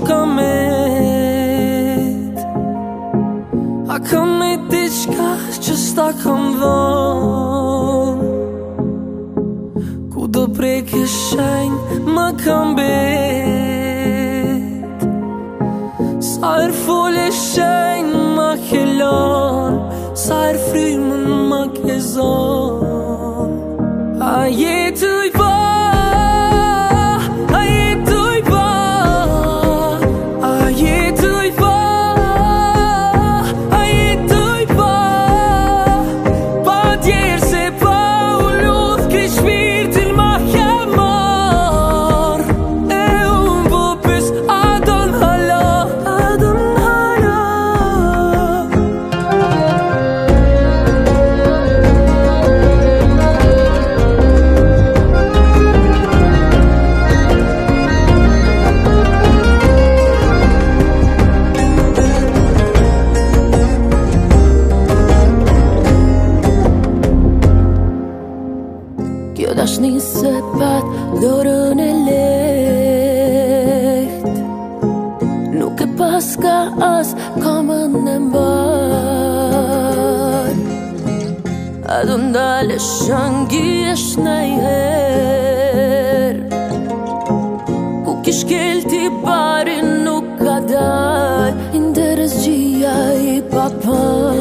kam met. A kam met diçka që s'ta kam dhon. Ku do preke shenj më kam bet. Sa er fole shenj ma ke lon, sa er frymën ma ke zon. A jetuj pa, a jetuj pa, a jetuj pa, a jetuj pa. Pa tjerë se pa u luth kri shpirtin ma ke mar. E unë po pys a don hala, a don hala. Kjo dashni se pat dorën e lehtë, nuk e paska as kamën e mbar. A do ndalesh shëngijesh nejher, ku kish kelti parin nuk ka dal, interes gjia i papar.